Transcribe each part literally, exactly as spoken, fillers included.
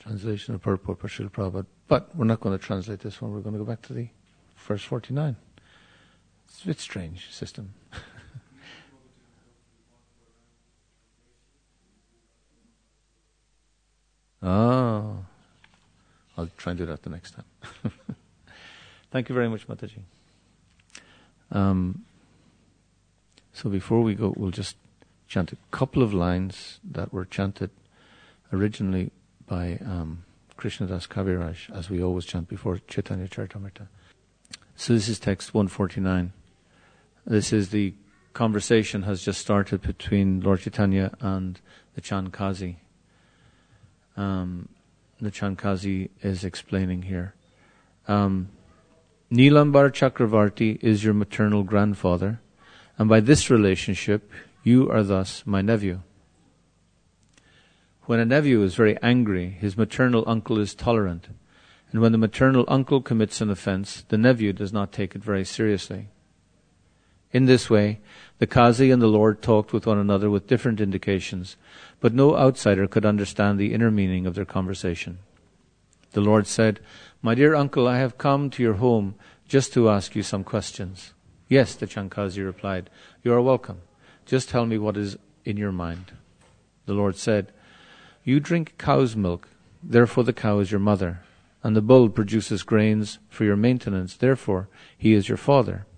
Translation of Purport by Srila Prabhupada. But we're not going to translate this one. We're going to go back to the verse forty-nine. It's a bit strange system. Oh, I'll try and do that the next time. Thank you very much, Mataji. Um, so before we go, we'll just chant a couple of lines that were chanted originally by um, Krishnadas Kaviraj, as we always chant before Chaitanya Charitamrita. So this is text one forty-nine. This is the conversation has just started between Lord Chaitanya and the Chandkazi. Um, the Chandkazi is explaining here. Um, Nilambar Chakravarti is your maternal grandfather, and by this relationship, you are thus my nephew. When a nephew is very angry, his maternal uncle is tolerant, and when the maternal uncle commits an offense, the nephew does not take it very seriously. In this way, the Kazi and the Lord talked with one another with different indications, but no outsider could understand the inner meaning of their conversation. The Lord said, "My dear uncle, I have come to your home just to ask you some questions." "Yes," the Chandkazi replied, "you are welcome. Just tell me what is in your mind." The Lord said, "You drink cow's milk, therefore the cow is your mother, and the bull produces grains for your maintenance, therefore he is your father."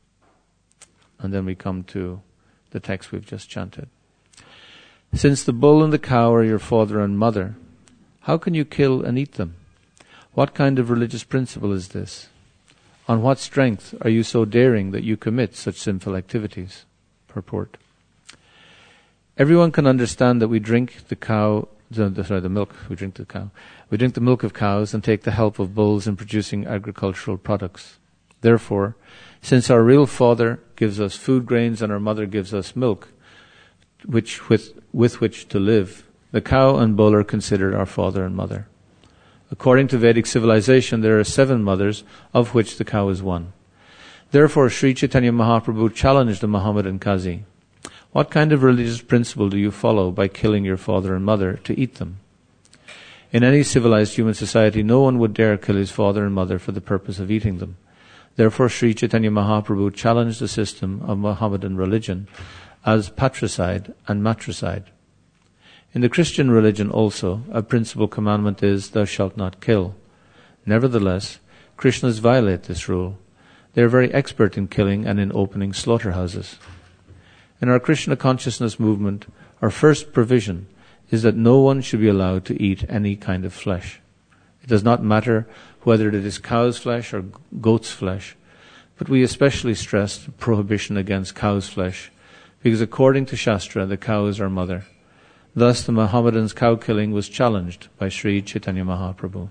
And then we come to the text we've just chanted. "Since the bull and the cow are your father and mother, how can you kill and eat them? What kind of religious principle is this? On what strength are you so daring that you commit such sinful activities?" Purport. Everyone can understand that we drink the cow, the, the, sorry, the milk, we drink the cow. We drink the milk of cows and take the help of bulls in producing agricultural products. Therefore, since our real father gives us food grains and our mother gives us milk, which with, with which to live, the cow and bull are considered our father and mother. According to Vedic civilization, there are seven mothers, of which the cow is one. Therefore, Sri Chaitanya Mahaprabhu challenged the Mohammedan Qazi. What kind of religious principle do you follow by killing your father and mother to eat them? In any civilized human society, no one would dare kill his father and mother for the purpose of eating them. Therefore, Sri Chaitanya Mahaprabhu challenged the system of Mohammedan religion as patricide and matricide. In the Christian religion also, a principal commandment is, "Thou shalt not kill." Nevertheless, Krishnas violate this rule. They are very expert in killing and in opening slaughterhouses. In our Krishna consciousness movement, our first provision is that no one should be allowed to eat any kind of flesh. It does not matter whether it is cow's flesh or goat's flesh, but we especially stress the prohibition against cow's flesh, because according to Shastra, the cow is our mother. Thus, the Mohammedans' cow killing was challenged by Sri Chaitanya Mahaprabhu.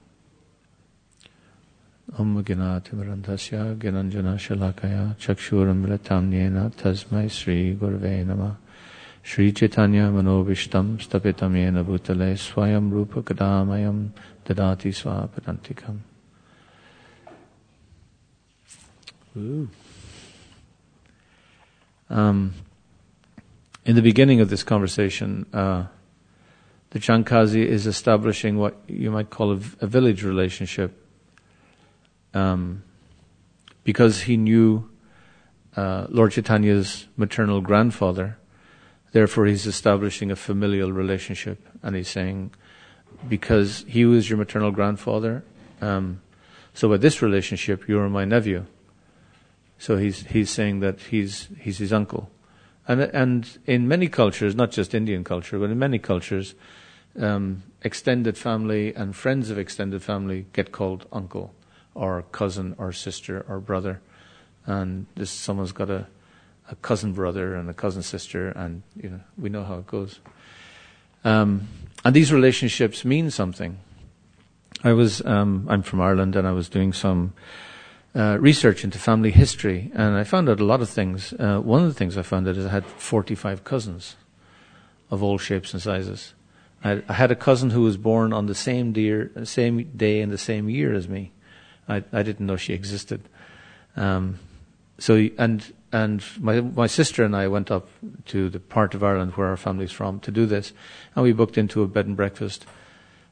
Om Gnati Mirantasya Gyananjana Shalakaya Chakshuram Militam Yena Tasmai Sri Gurave Namah Sri Chaitanya Manobishtam Stapitam Yena Bhutale Swayam Rupa Kadamayam Dadati Swapadantikam. Ooh. Um, in the beginning of this conversation, uh, the Chandkazi is establishing what you might call a, a village relationship. Um, because he knew uh, Lord Chaitanya's maternal grandfather, therefore he's establishing a familial relationship. And he's saying, because he was your maternal grandfather, um, so by this relationship, you are my nephew. So he's he's saying that he's he's his uncle. And and in many cultures, not just Indian culture, but in many cultures, um, extended family and friends of extended family get called uncle, or cousin, or sister, or brother. And this someone's got a, a cousin brother and a cousin sister, and you know we know how it goes. Um, and these relationships mean something. I was um, I'm from Ireland, and I was doing some uh, research into family history, and I found out a lot of things. Uh, one of the things I found out is I had forty-five cousins of all shapes and sizes. I, I had a cousin who was born on the same day, same day and the same year as me. I, I didn't know she existed. Um, so and and my my sister and I went up to the part of Ireland where our family's from to do this, and we booked into a bed and breakfast.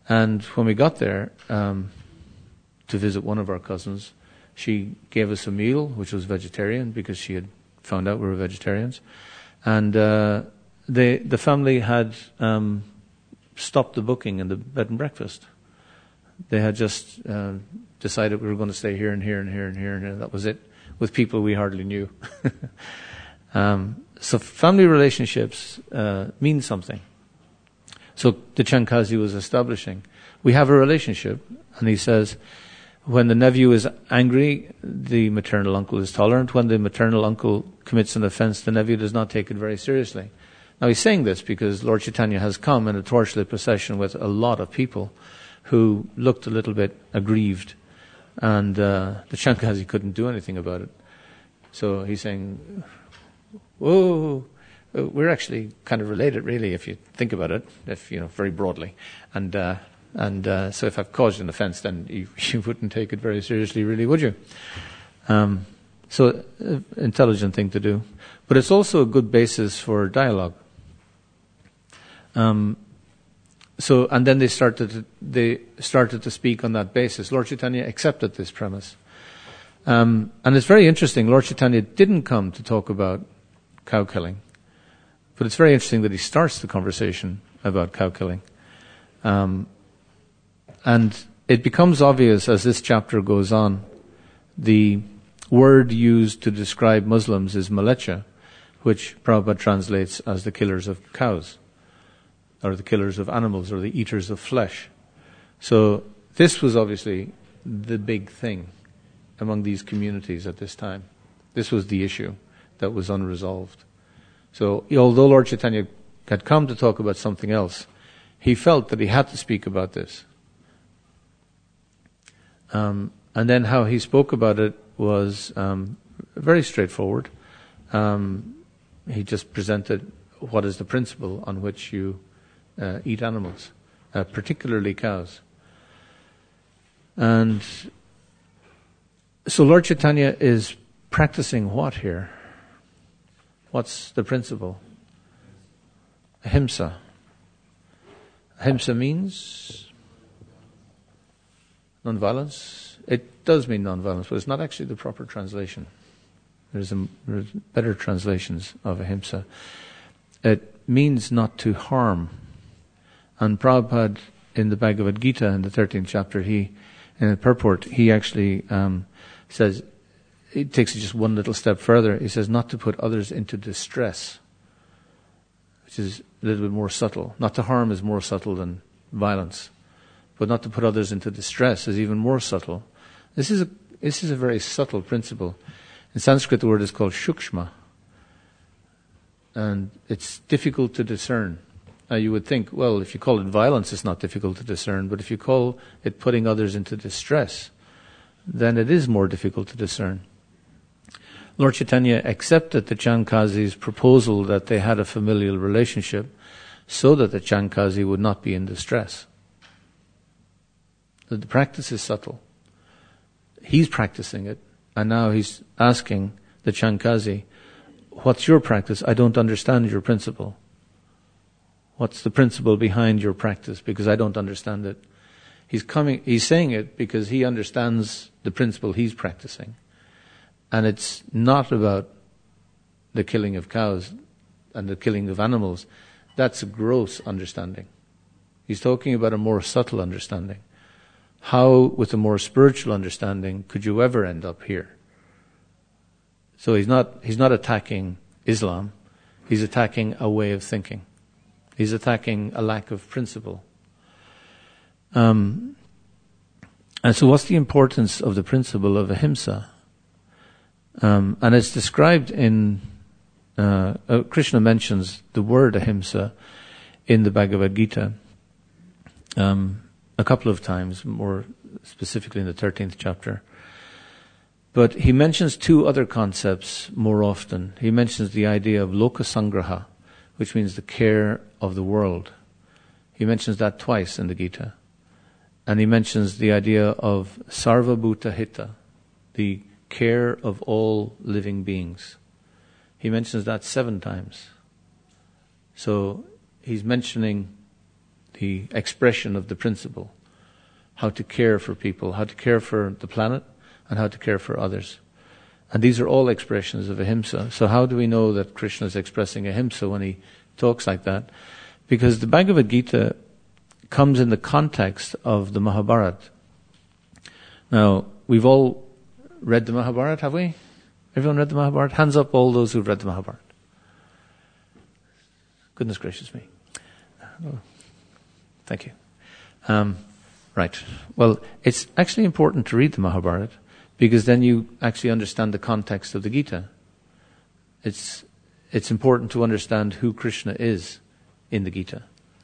And when we got there um, to visit one of our cousins, she gave us a meal, which was vegetarian, because she had found out we were vegetarians. And uh, they, the family had um, stopped the booking in the bed and breakfast. They had just uh, decided we were going to stay here and here and here and here, and here. That was it, with people we hardly knew. um, so family relationships uh, mean something. So the Chankazi was establishing, we have a relationship, and he says, when the nephew is angry, the maternal uncle is tolerant. When the maternal uncle commits an offense, the nephew does not take it very seriously. Now he's saying this because Lord Chaitanya has come in a torchlight procession with a lot of people who looked a little bit aggrieved, and uh, the Chankazi couldn't do anything about it. So he's saying, whoa, we're actually kind of related, really, if you think about it, if you know, very broadly. And uh, and uh, so if I've caused an offence, then you, you wouldn't take it very seriously, really, would you? Um, so, uh, intelligent thing to do. But it's also a good basis for dialogue. Um, so, and then they started to, they started to speak on that basis. Lord Chaitanya accepted this premise. Um, and it's very interesting, Lord Chaitanya didn't come to talk about cow killing. But it's very interesting that he starts the conversation about cow killing. Um, and it becomes obvious as this chapter goes on, the word used to describe Muslims is malecha, which Prabhupada translates as the killers of cows, or the killers of animals, or the eaters of flesh. So this was obviously the big thing among these communities at this time. This was the issue that was unresolved. So although Lord Chaitanya had come to talk about something else, he felt that he had to speak about this. Um, and then how he spoke about it was um, very straightforward. Um, he just presented what is the principle on which you uh, eat animals, uh, particularly cows. And so Lord Chaitanya is practicing what here? What's the principle? Ahimsa. Ahimsa means non-violence. It does mean non-violence, but it's not actually the proper translation. There's, a, there's better translations of ahimsa. It means not to harm. And Prabhupada, in the Bhagavad Gita, in the thirteenth chapter, he, in the purport, he actually um, says, he takes it just one little step further. He says not to put others into distress, which is a little bit more subtle. Not to harm is more subtle than violence, but not to put others into distress is even more subtle. This is a this is a very subtle principle. In Sanskrit, the word is called shukshma, and it's difficult to discern. Now, you would think, well, if you call it violence, it's not difficult to discern. But if you call it putting others into distress, then it is more difficult to discern. Lord Chaitanya accepted the Chankazi's proposal that they had a familial relationship so that the Chankazi would not be in distress. The practice is subtle. He's practicing it, and now he's asking the Chankazi, what's your practice? I don't understand your principle. What's the principle behind your practice? Because I don't understand it. He's coming, he's saying it because he understands the principle he's practicing. And it's not about the killing of cows and the killing of animals. That's a gross understanding. He's talking about a more subtle understanding. How, with a more spiritual understanding, could you ever end up here? So he's not, he's not attacking Islam. He's attacking a way of thinking. He's attacking a lack of principle. Um, and so what's the importance of the principle of ahimsa? Um, and it's described in, uh, uh, Krishna mentions the word ahimsa in the Bhagavad Gita um, a couple of times, more specifically in the thirteenth chapter. But he mentions two other concepts more often. He mentions the idea of lokasangraha, which means the care of the world. He mentions that twice in the Gita. And he mentions the idea of sarva bhuta hita, the care of all living beings. He mentions that seven times. So he's mentioning the expression of the principle. How to care for people, how to care for the planet, and how to care for others. And these are all expressions of ahimsa. So how do we know that Krishna is expressing ahimsa when he talks like that? Because the Bhagavad Gita comes in the context of the Mahabharata. Now, we've all read the Mahabharata, have we? Everyone read the Mahabharata? Hands up all those who've read the Mahabharata. Goodness gracious me. Oh, thank you. Um, right. Well, it's actually important to read the Mahabharata because then you actually understand the context of the Gita. It's it's important to understand who Krishna is in the Gita.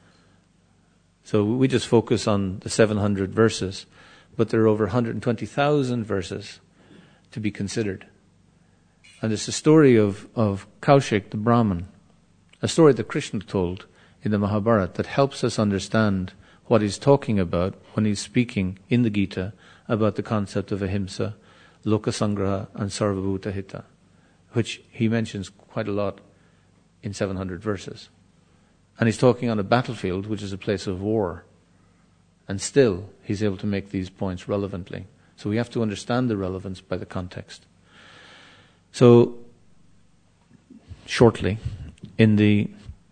So we just focus on the seven hundred verses, but there are over one hundred twenty thousand verses to be considered. And it's the story of, of Kaushik the Brahmin, a story that Krishna told in the Mahabharata that helps us understand what he's talking about when he's speaking in the Gita about the concept of ahimsa, lokasangraha and sarvabhuta hita, which he mentions quite a lot in seven hundred verses. And he's talking on a battlefield, which is a place of war. And still, he's able to make these points relevantly. So we have to understand the relevance by the context. So, shortly, in the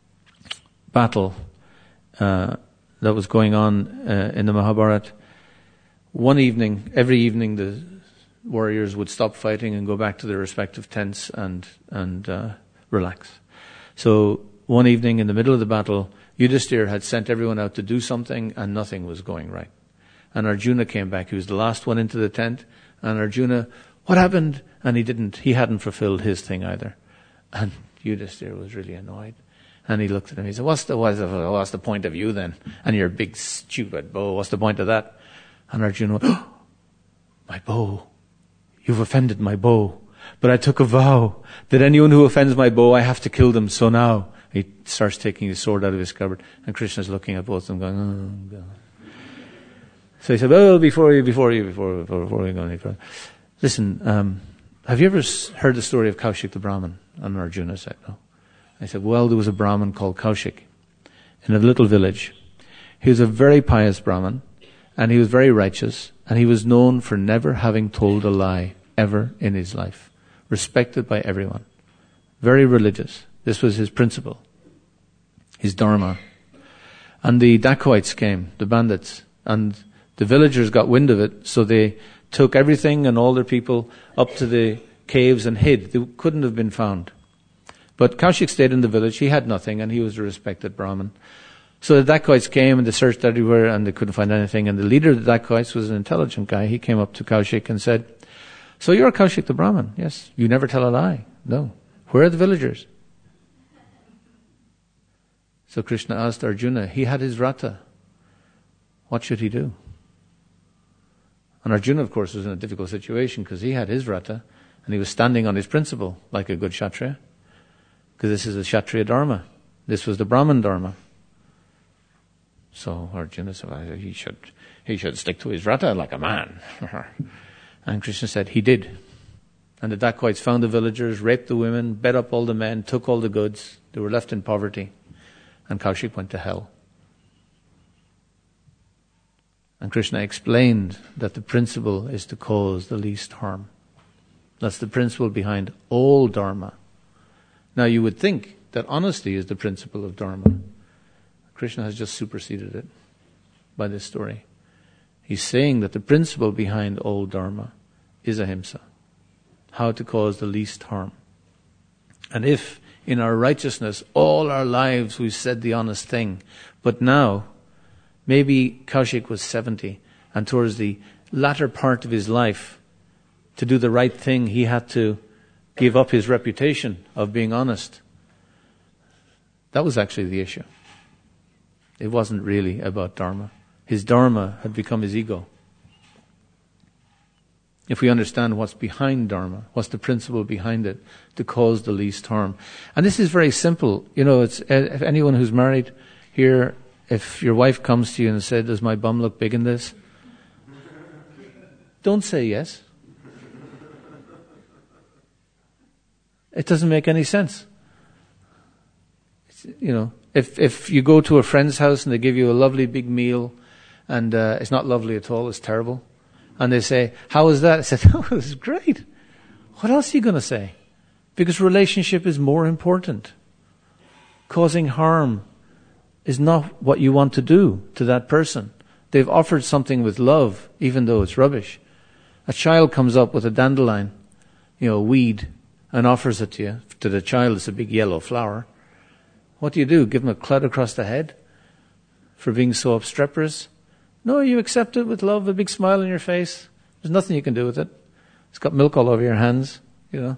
battle uh, that was going on uh, in the Mahabharata, one evening, every evening the warriors would stop fighting and go back to their respective tents and, and uh, relax. So, one evening in the middle of the battle, Yudhishthira had sent everyone out to do something and nothing was going right. And Arjuna came back. He was the last one into the tent. And Arjuna, what happened? And he didn't, he hadn't fulfilled his thing either. And Yudhishthira was really annoyed. And he looked at him. He said, what's the, what's the, what's the point of you then? And your big stupid bow, what's the point of that? And Arjuna went, oh, my bow. You've offended my bow. But I took a vow that anyone who offends my bow, I have to kill them. So now he starts taking his sword out of his scabbard. And Krishna's looking at both of them going, oh, God. So he said, well, before you, before you, before, before, before you go any further. Listen, um, have you ever heard the story of Kaushik the Brahmin? And Arjuna said, no. I said, well, there was a Brahmin called Kaushik in a little village. He was a very pious Brahmin, and he was very righteous, and he was known for never having told a lie ever in his life. Respected by everyone. Very religious. This was his principle. His dharma. And the dacoits came, the bandits, and the villagers got wind of it, so they took everything and all their people up to the caves and hid. They couldn't have been found. But Kaushik stayed in the village. He had nothing, and he was a respected Brahmin. So the dacoits came, and they searched everywhere, and they couldn't find anything. And the leader of the dacoits was an intelligent guy. He came up to Kaushik and said, so you're Kaushik the Brahmin? Yes. You never tell a lie? No. Where are the villagers? So Krishna asked Arjuna, he had his rata. What should he do? And Arjuna, of course, was in a difficult situation because he had his rata and he was standing on his principle like a good Kshatriya. Because this is a Kshatriya Dharma. This was the Brahman Dharma. So Arjuna said, he should, he should stick to his rata like a man. And Krishna said, he did. And the dacoits found the villagers, raped the women, bet up all the men, took all the goods. They were left in poverty. And Kaushik went to hell. And Krishna explained that the principle is to cause the least harm. That's the principle behind all Dharma. Now you would think that honesty is the principle of Dharma. Krishna has just superseded it by this story. He's saying that the principle behind all Dharma is ahimsa. How to cause the least harm. And if in our righteousness all our lives we've said the honest thing, but now maybe Kaushik was seventy, and towards the latter part of his life, to do the right thing, he had to give up his reputation of being honest. That was actually the issue. It wasn't really about Dharma. His Dharma had become his ego. If we understand what's behind Dharma, what's the principle behind it, to cause the least harm. And this is very simple. You know, it's if anyone who's married here, if your wife comes to you and said, does my bum look big in this? Don't say yes. It doesn't make any sense. It's, you know, If if you go to a friend's house and they give you a lovely big meal, and uh, it's not lovely at all, it's terrible, and they say, "How was that?" I said, "Oh, it was great." What else are you going to say? Because relationship is more important. Causing harm is not what you want to do to that person. They've offered something with love, even though it's rubbish. A child comes up with a dandelion, you know, a weed, and offers it to you. To the child, it's a big yellow flower. What do you do? Give him a clout across the head for being so obstreperous? No, you accept it with love, a big smile on your face. There's nothing you can do with it. It's got milk all over your hands, you know.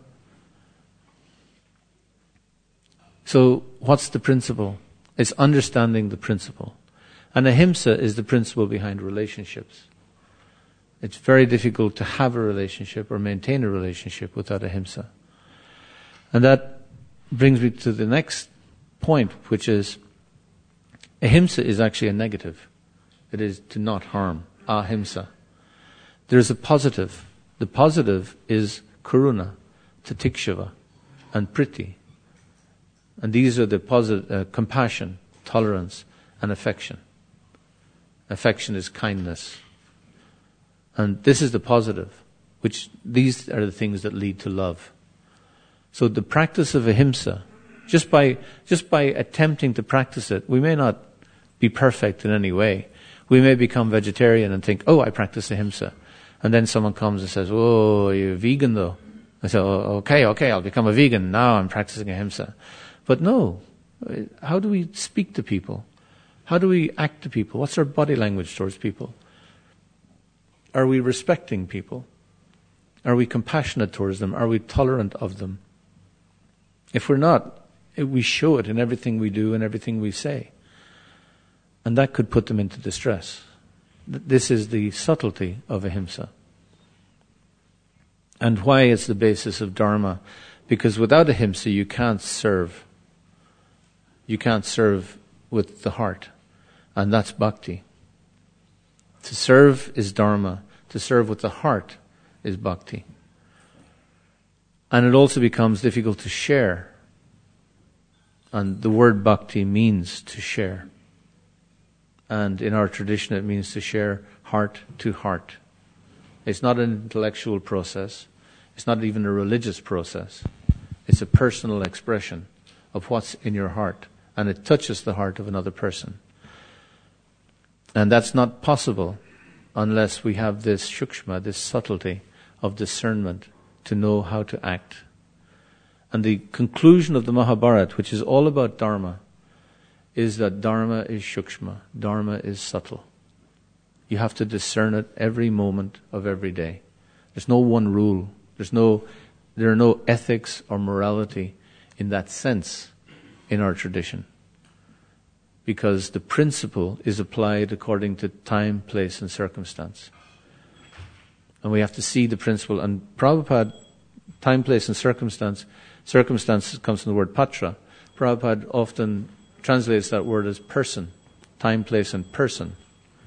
So what's the principle? It's understanding the principle. And ahimsa is the principle behind relationships. It's very difficult to have a relationship or maintain a relationship without ahimsa. And that brings me to the next point, which is ahimsa is actually a negative. It is to not harm, ahimsa. There's a positive. The positive is karuna, titikshava, and priti. And these are the positive, uh, compassion, tolerance, and affection. Affection is kindness. And this is the positive, which these are the things that lead to love. So the practice of ahimsa, just by just by attempting to practice it, we may not be perfect in any way. We may become vegetarian and think, oh, I practice ahimsa. And then someone comes and says, oh, you're vegan though. I say, oh, okay, okay, I'll become a vegan. Now I'm practicing ahimsa. But no, how do we speak to people? How do we act to people? What's our body language towards people? Are we respecting people? Are we compassionate towards them? Are we tolerant of them? If we're not, we show it in everything we do and everything we say. And that could put them into distress. This is the subtlety of ahimsa. And why it's the basis of dharma? Because without ahimsa you can't serve. You can't serve with the heart. And that's bhakti. To serve is dharma. To serve with the heart is bhakti. And it also becomes difficult to share. And the word bhakti means to share. And in our tradition it means to share heart to heart. It's not an intellectual process. It's not even a religious process. It's a personal expression of what's in your heart. And it touches the heart of another person. And that's not possible unless we have this shukshma, this subtlety of discernment to know how to act. And the conclusion of the Mahabharata, which is all about dharma, is that dharma is shukshma, dharma is subtle. You have to discern it every moment of every day. There's no one rule. There's no, there are no ethics or morality in that sense in our tradition. Because the principle is applied according to time, place, and circumstance. And we have to see the principle. And Prabhupada, time, place, and circumstance, circumstance comes from the word patra. Prabhupada often translates that word as person, time, place, and person.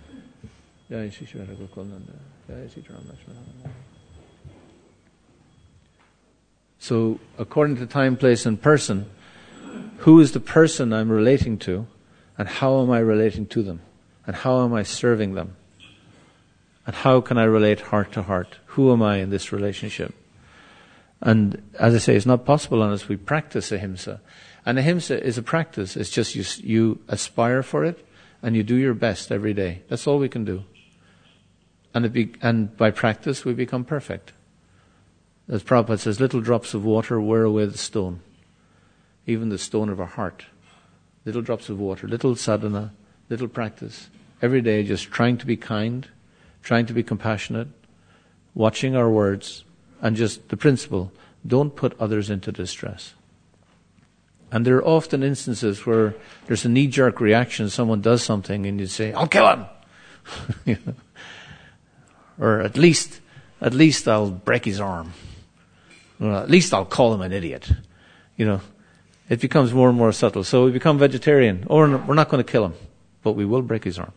So, according to time, place, and person, who is the person I'm relating to, and how am I relating to them, and how am I serving them, and how can I relate heart to heart? Who am I in this relationship? And as I say, it's not possible unless we practice ahimsa. And ahimsa is a practice. It's just you, you aspire for it, and you do your best every day. That's all we can do. And it be, and by practice, we become perfect. As Prabhupada says, little drops of water wear away the stone, even the stone of our heart. Little drops of water, little sadhana, little practice. Every day just trying to be kind, trying to be compassionate, watching our words, and just the principle, don't put others into distress. And there are often instances where there's a knee-jerk reaction, someone does something and you say, I'll kill him! You know? Or at least, at least I'll break his arm. Or at least I'll call him an idiot. You know, it becomes more and more subtle. So we become vegetarian. Or we're not going to kill him, but we will break his arm.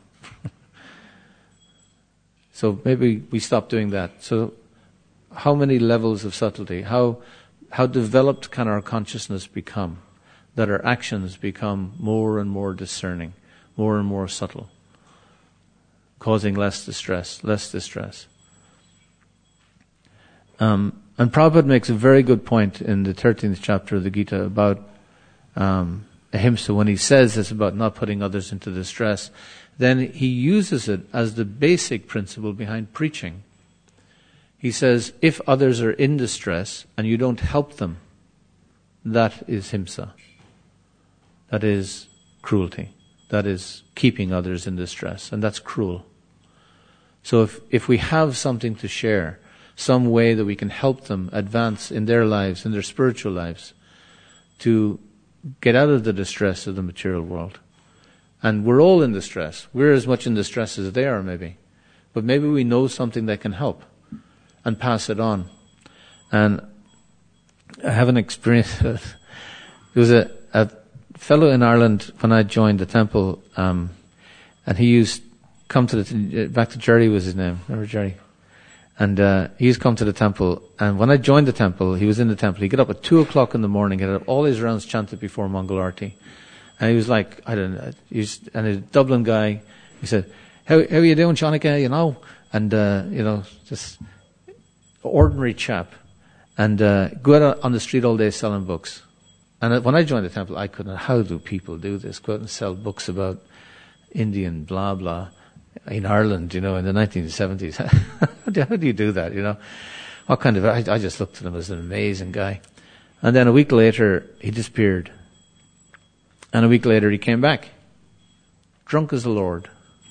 So maybe we stop doing that. So how many levels of subtlety? How how developed can our consciousness become? that our actions become more and more discerning, more and more subtle, causing less distress, less distress. Um, and Prabhupada makes a very good point in the thirteenth chapter of the Gita about um, ahimsa, when he says this about not putting others into distress. Then he uses it as the basic principle behind preaching. He says, if others are in distress and you don't help them, that is himsa. That is cruelty. That is keeping others in distress, and that's cruel. So if, if we have something to share, some way that we can help them advance in their lives, in their spiritual lives, to get out of the distress of the material world. And we're all in distress. We're as much in distress as they are, maybe. But maybe we know something that can help and pass it on. And I have an experience. There was a, a fellow in Ireland when I joined the temple, um, and he used come to the, back to Jerry was his name. Remember Jerry? And uh, he used to come to the temple, and when I joined the temple, he was in the temple. He'd get up at two o'clock in the morning, get up all his rounds chanted before Mongol Arti. And he was like, I don't know, he's and a Dublin guy. He said, how how are you doing, Shanika, you know? And, uh, you know, just ordinary chap. And uh, go out on the street all day selling books. And when I joined the temple, I couldn't, how do people do this? Go out and sell books about Indian blah, blah. In Ireland, you know, in the nineteen seventies. how, do, how do you do that, you know? What kind of, I, I just looked at him as an amazing guy. And then a week later, he disappeared. And a week later, he came back. Drunk as the Lord.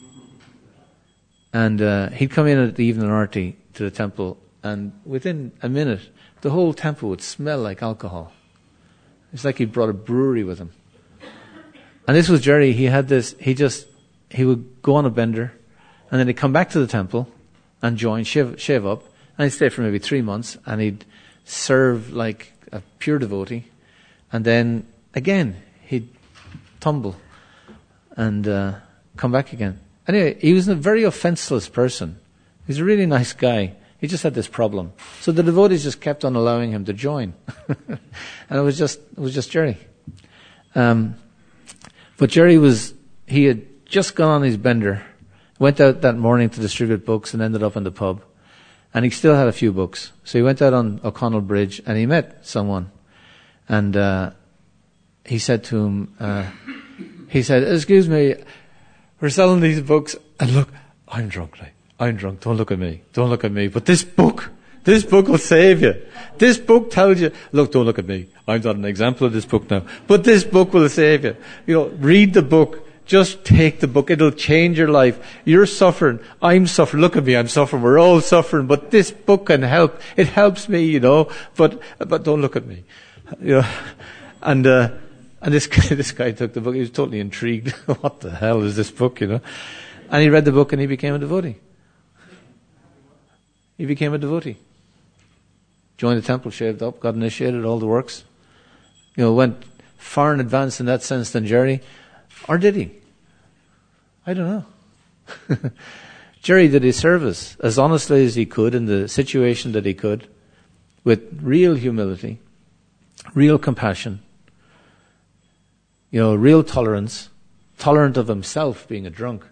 And uh, he'd come in at the evening arti to the temple, and within a minute, the whole temple would smell like alcohol. It's like he'd brought a brewery with him. And this was Jerry. He had this, he just, he would go on a bender, and then he'd come back to the temple and join, shave, shave up, and he'd stay for maybe three months, and he'd serve like a pure devotee, and then again he'd tumble and uh, come back again. Anyway, he was a very offenseless person. He's a really nice guy. He just had this problem. So the devotees just kept on allowing him to join. And it was just, it was just Jerry. Um, but Jerry was, he had just gone on his bender, went out that morning to distribute books and ended up in the pub. And he still had a few books. So he went out on O'Connell Bridge and he met someone. And uh, he said to him, uh, he said, excuse me, we're selling these books. And look, I'm drunk, like, I'm drunk. Don't look at me. Don't look at me. But this book, this book will save you. This book tells you, look, don't look at me. I'm not an example of this book now. But this book will save you. You know, read the book. Just take the book. It'll change your life. You're suffering. I'm suffering. Look at me. I'm suffering. We're all suffering. But this book can help. It helps me, you know. But, but don't look at me. You know, and, uh, and this guy, this guy took the book. He was totally intrigued. What the hell is this book, you know? And he read the book and he became a devotee. He became a devotee. Joined the temple, shaved up, got initiated, all the works. You know, went far in advance in that sense than Jerry. Or did he? I don't know. Jerry did his service as honestly as he could in the situation that he could, with real humility, real compassion, you know, real tolerance, tolerant of himself being a drunk.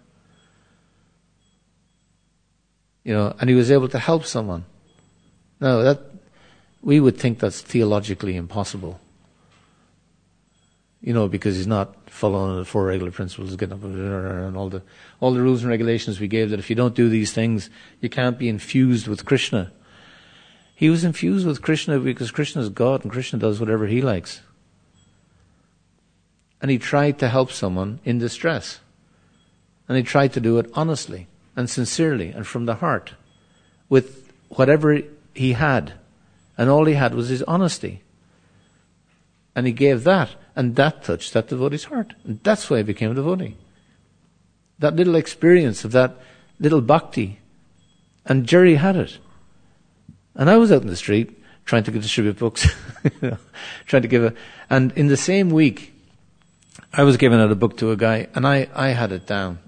You know, and he was able to help someone. Now, that we would think that's theologically impossible. You know, because he's not following the four regular principles, getting up and all the all the rules and regulations we gave, that if you don't do these things, you can't be infused with Krishna. He was infused with Krishna because Krishna is God and Krishna does whatever he likes. And he tried to help someone in distress. And he tried to do it honestly and sincerely and from the heart, with whatever he had. And all he had was his honesty. And he gave that, and that touched that devotee's heart. And that's why he became a devotee. That little experience of that little bhakti. And Jerry had it. And I was out in the street trying to distribute books, you know, trying to give a, and in the same week, I was giving out a book to a guy, and I, I had it down.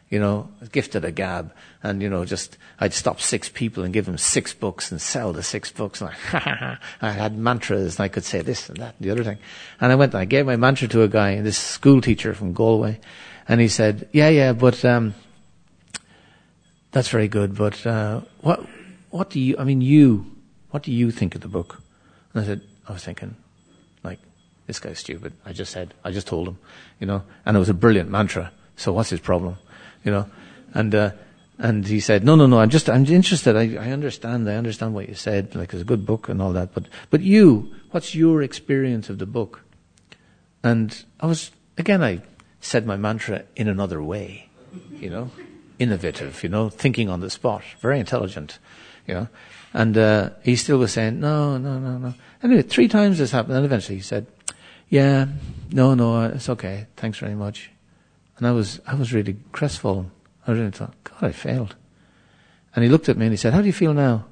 you know, gifted a gab, and, you know, just, I'd stop six people and give them six books and sell the six books. And I, I had mantras, and I could say this and that and the other thing. And I went and I gave my mantra to a guy, this school teacher from Galway, and he said, yeah, yeah, but, um, that's very good, but, uh, what, what do you, I mean, you, what do you think of the book? And I said, I was thinking, like, this guy's stupid. I just said, I just told him, you know, and it was a brilliant mantra. So what's his problem? You know, and, uh, and he said, no, no, no, I'm just, I'm interested. I, I understand, I understand what you said. Like, it's a good book and all that. But, but you, what's your experience of the book? And I was, again, I said my mantra in another way, you know, innovative, you know, thinking on the spot, very intelligent, you know. And, uh, he still was saying, no, no, no, no. Anyway, three times this happened. And eventually he said, yeah, no, no, it's okay. Thanks very much. And I was, I was really crestfallen. I really thought, God, I failed. And he looked at me and he said, how do you feel now?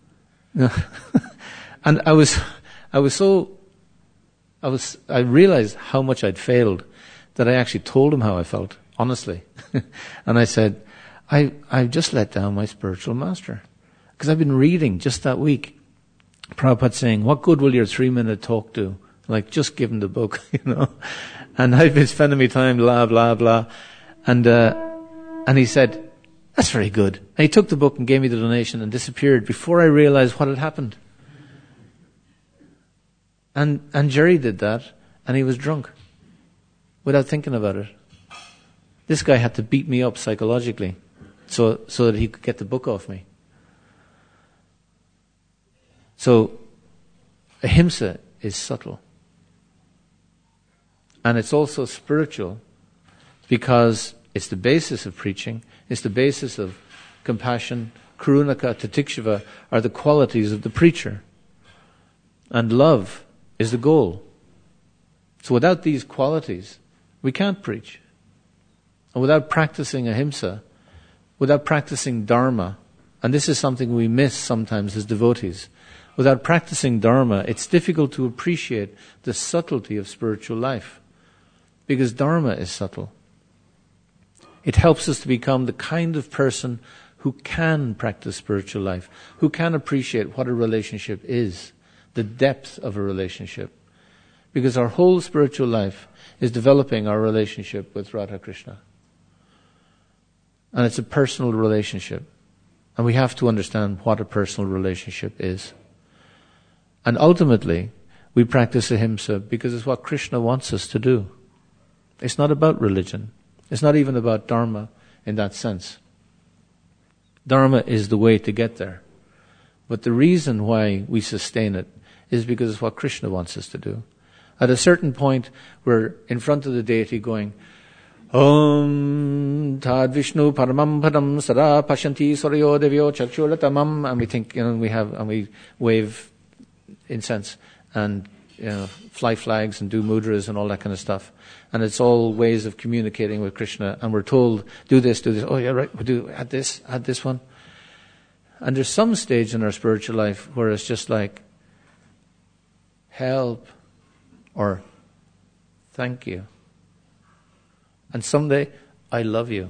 And I was, I was so, I was, I realized how much I'd failed that I actually told him how I felt, honestly. And I said, I, I've just let down my spiritual master. Because I've been reading just that week, Prabhupada saying, what good will your three minute talk do? Like, just give him the book, you know. And I've been spending my time, blah, blah, blah. And, uh, and he said, that's very good. And he took the book and gave me the donation and disappeared before I realized what had happened. And, and Jerry did that, and he was drunk. Without thinking about it. This guy had to beat me up psychologically so, so that he could get the book off me. So, ahimsa is subtle. And it's also spiritual because it's the basis of preaching, it's the basis of compassion. Karunaka, Titikshava are the qualities of the preacher. And love is the goal. So without these qualities, we can't preach. And without practicing ahimsa, without practicing dharma, and this is something we miss sometimes as devotees, without practicing dharma, it's difficult to appreciate the subtlety of spiritual life. Because dharma is subtle. It helps us to become the kind of person who can practice spiritual life, who can appreciate what a relationship is, the depth of a relationship. Because our whole spiritual life is developing our relationship with Radha Krishna. And it's a personal relationship. And we have to understand what a personal relationship is. And ultimately, we practice ahimsa because it's what Krishna wants us to do. It's not about religion. It's not even about dharma in that sense. Dharma is the way to get there. But the reason why we sustain it is because it's what Krishna wants us to do. At a certain point, we're in front of the deity going, Om Tad Vishnu Paramam Padam Sada Pashanti Soryo Devyo Chakshulatamam, and we think, you know, we have, and we wave incense and, you know, fly flags and do mudras and all that kind of stuff. And it's all ways of communicating with Krishna. And we're told, do this, do this. Oh yeah, right, we'll do, add this, add this one. And there's some stage in our spiritual life where it's just like, help, or thank you. And someday, I love you.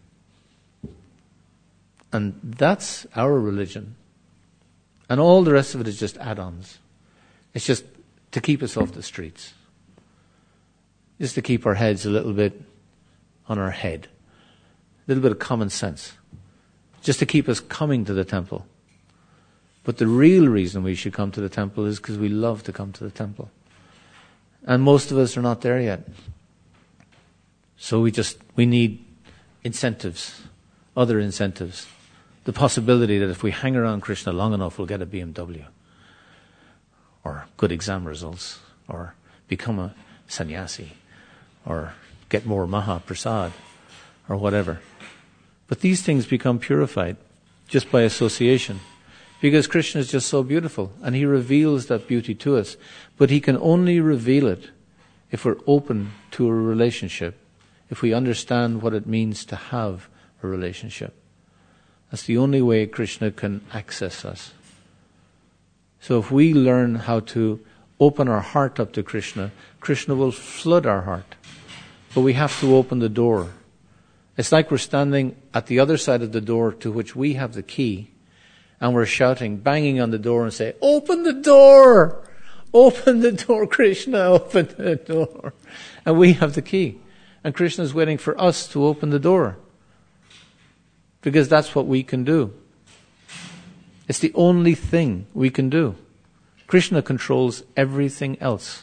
And that's our religion. And all the rest of it is just add-ons. It's just to keep us off the streets. Just to keep our heads a little bit on our head. A little bit of common sense. Just to keep us coming to the temple. But the real reason we should come to the temple is because we love to come to the temple. And most of us are not there yet. So we just, we need incentives, other incentives. The possibility that if we hang around Krishna long enough, we'll get a B M W. Or good exam results. Or become a sannyasi. Or get more Maha Prasad. Or whatever. But these things become purified just by association. Because Krishna is just so beautiful. And He reveals that beauty to us. But He can only reveal it if we're open to a relationship. If we understand what it means to have a relationship. That's the only way Krishna can access us. So if we learn how to open our heart up to Krishna, Krishna will flood our heart. But we have to open the door. It's like we're standing at the other side of the door to which we have the key, and we're shouting, banging on the door and say, open the door! Open the door, Krishna, open the door. And we have the key. And Krishna is waiting for us to open the door. Because that's what we can do. It's the only thing we can do. Krishna controls everything else.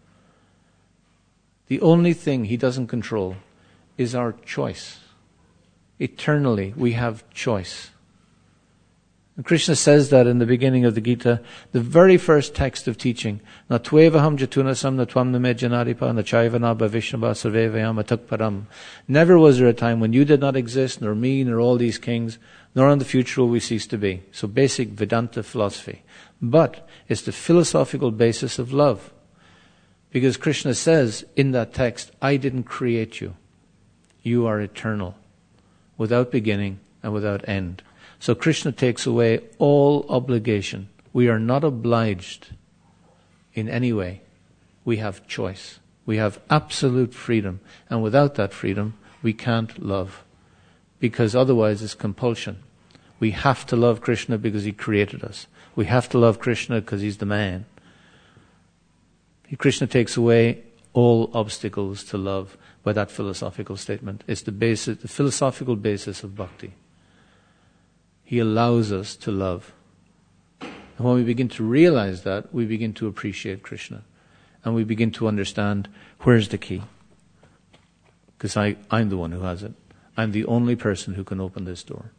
The only thing he doesn't control is our choice. Eternally, we have choice. And Krishna says that in the beginning of the Gita, the very first text of teaching. Na tvevaham jatunasam na tvam name janaripa na chaivana bhavishnava sarvevayam atukparam. Never was there a time when you did not exist, nor me, nor all these kings, nor in the future will we cease to be. So basic Vedanta philosophy. But it's the philosophical basis of love. Because Krishna says in that text, I didn't create you. You are eternal, without beginning and without end. So Krishna takes away all obligation. We are not obliged in any way. We have choice. We have absolute freedom. And without that freedom, we can't love. Because otherwise it's compulsion. We have to love Krishna because he created us. We have to love Krishna because he's the man. Krishna takes away all obstacles to love by that philosophical statement. It's the basis, the philosophical basis of bhakti. He allows us to love. And when we begin to realize that, we begin to appreciate Krishna. And we begin to understand, where's the key? Because I, I'm the one who has it. I'm the only person who can open this door.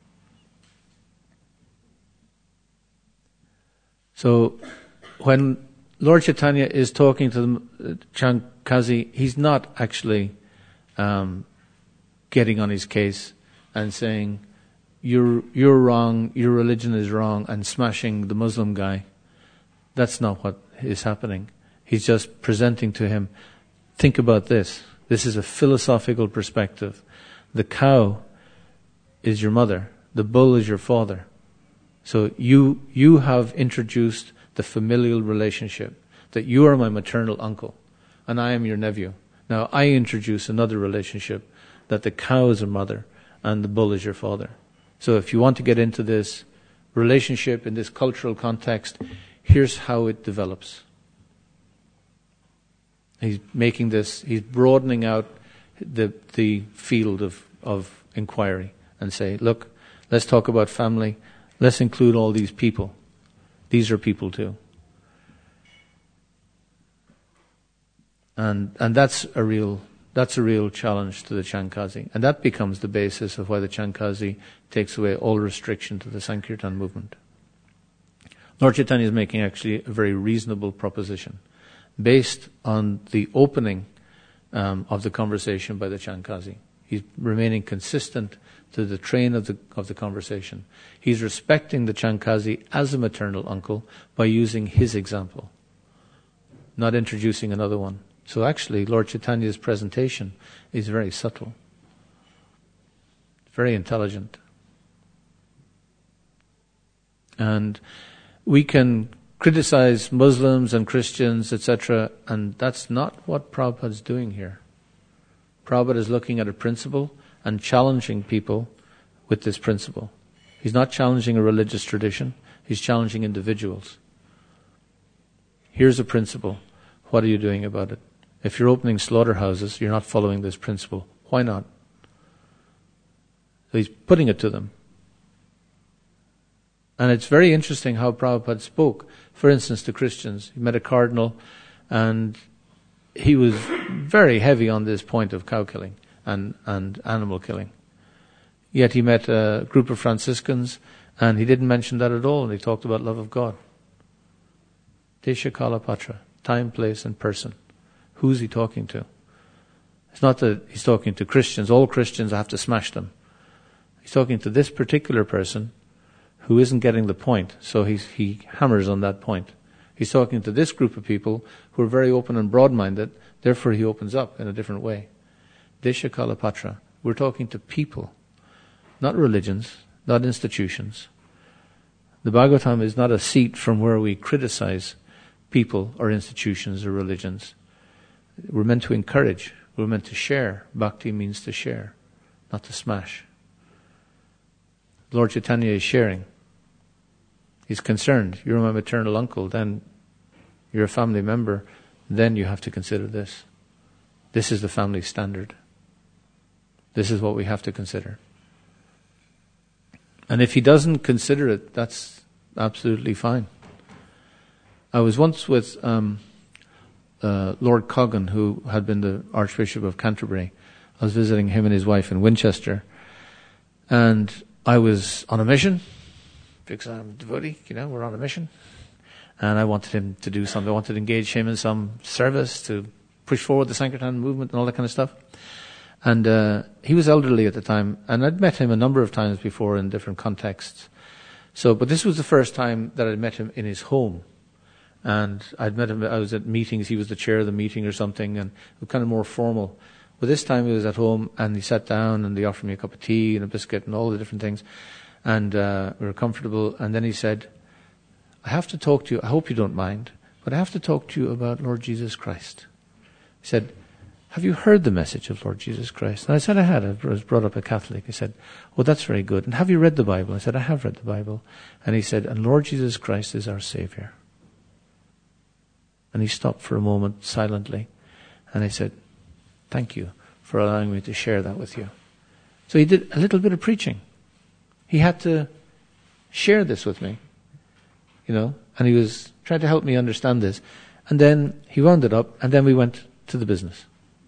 So, when Lord Chaitanya is talking to the Chankazi, he's not actually um, getting on his case and saying, you're you're wrong, your religion is wrong, and smashing the Muslim guy. That's not what is happening. He's just presenting to him, think about this. This is a philosophical perspective. The cow is your mother. The bull is your father. So you you have introduced the familial relationship, that you are my maternal uncle and I am your nephew. Now I introduce another relationship, that the cow is a mother and the bull is your father. So if you want to get into this relationship in this cultural context, here's how it develops. He's making this, he's broadening out the the field of, of inquiry and say, look, let's talk about family. Let's include all these people. These are people too. And and that's a real that's a real challenge to the Chankazi. And that becomes the basis of why the Chankazi takes away all restriction to the Sankirtan movement. Lord Chaitanya is making actually a very reasonable proposition based on the opening um, of the conversation by the Chankazi. He's remaining consistent to the train of the of the conversation. He's respecting the Chankazi as a maternal uncle by using his example, not introducing another one. So actually, Lord Chaitanya's presentation is very subtle, very intelligent. And we can criticize Muslims and Christians, et cetera, and that's not what Prabhupada's doing here. Prabhupada is looking at a principle and challenging people with this principle. He's not challenging a religious tradition, he's challenging individuals. Here's a principle. What are you doing about it? If you're opening slaughterhouses, you're not following this principle. Why not? So he's putting it to them. And it's very interesting how Prabhupada spoke. For instance, to Christians. He met a cardinal and he was very heavy on this point of cow killing and, and animal killing. Yet he met a group of Franciscans and he didn't mention that at all. And he talked about love of God. Desha Kala Patra. Time, place and person. Who's he talking to? It's not that he's talking to Christians. All Christians, I have to smash them. He's talking to this particular person who isn't getting the point. So he's, he hammers on that point. He's talking to this group of people who are very open and broad-minded. Therefore he opens up in a different way. Desha Kala Patra. We're talking to people. Not religions. Not institutions. The Bhagavatam is not a seat from where we criticize people or institutions or religions. We're meant to encourage. We're meant to share. Bhakti means to share. not to smash. Lord Chaitanya is sharing. He's concerned. You're my maternal uncle, then you're a family member, then you have to consider this. This is the family standard. This is what we have to consider. And if he doesn't consider it, that's absolutely fine. I was once with um, uh, Lord Coggan, who had been the Archbishop of Canterbury. I was visiting him and his wife in Winchester. And I was on a mission, because I'm a devotee, you know, we're on a mission. And I wanted him to do something. I wanted to engage him in some service to push forward the Sankirtan movement and all that kind of stuff. And uh, he was elderly at the time, and I'd met him a number of times before in different contexts. So, but this was the first time that I'd met him in his home. And I'd met him, I was at meetings, he was the chair of the meeting or something, and it was kind of more formal. But this time he was at home, and he sat down, and they offered me a cup of tea and a biscuit and all the different things. And uh, we were comfortable, and then he said, I have to talk to you, I hope you don't mind, but I have to talk to you about Lord Jesus Christ. He said, have you heard the message of Lord Jesus Christ? And I said I had. I was brought up a Catholic. He said, oh, that's very good. And have you read the Bible? I said, I have read the Bible. And he said, and Lord Jesus Christ is our Savior. And he stopped for a moment silently. And I said, thank you for allowing me to share that with you. So he did a little bit of preaching. He had to share this with me, you know, and he was trying to help me understand this. And then he wound it up, and then we went to the business.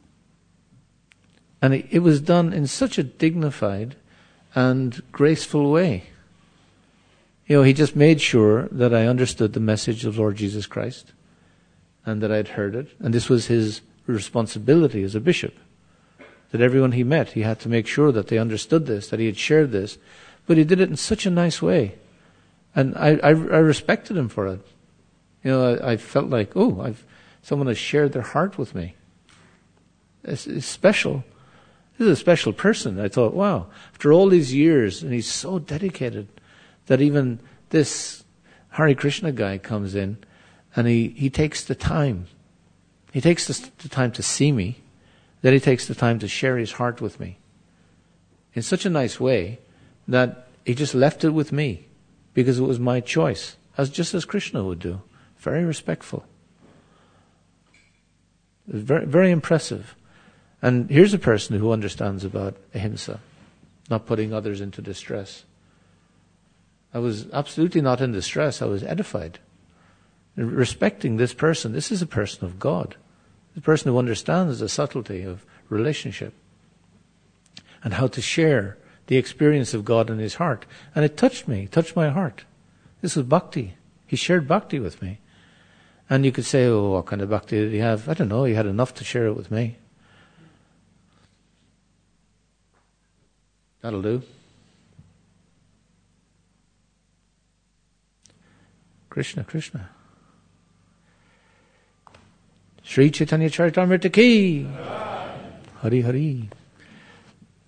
And it, it was done in such a dignified and graceful way. You know, he just made sure that I understood the message of Lord Jesus Christ and that I'd heard it. And this was his responsibility as a bishop, that everyone he met, he had to make sure that they understood this, that he had shared this. But he did it in such a nice way. And I, I, I respected him for it. You know, I, I felt like, oh, I've, someone has shared their heart with me. It's, it's special. This is a special person. I thought, wow, after all these years, and he's so dedicated that even this Hare Krishna guy comes in and he, he takes the time. He takes the, the time to see me. Then he takes the time to share his heart with me in such a nice way that he just left it with me because it was my choice, as just as Krishna would do. Very respectful. It was very, very impressive. And here's a person who understands about ahimsa, not putting others into distress. I was absolutely not in distress. I was edified. Respecting this person. This is a person of God. The person who understands the subtlety of relationship and how to share the experience of God in his heart. And it touched me, touched my heart. This was bhakti. He shared bhakti with me. And you could say, oh, what kind of bhakti did he have? I don't know. He had enough to share it with me. That'll do. Krishna, Krishna. Sri Chaitanya Charitamrita ki. Hari Hari.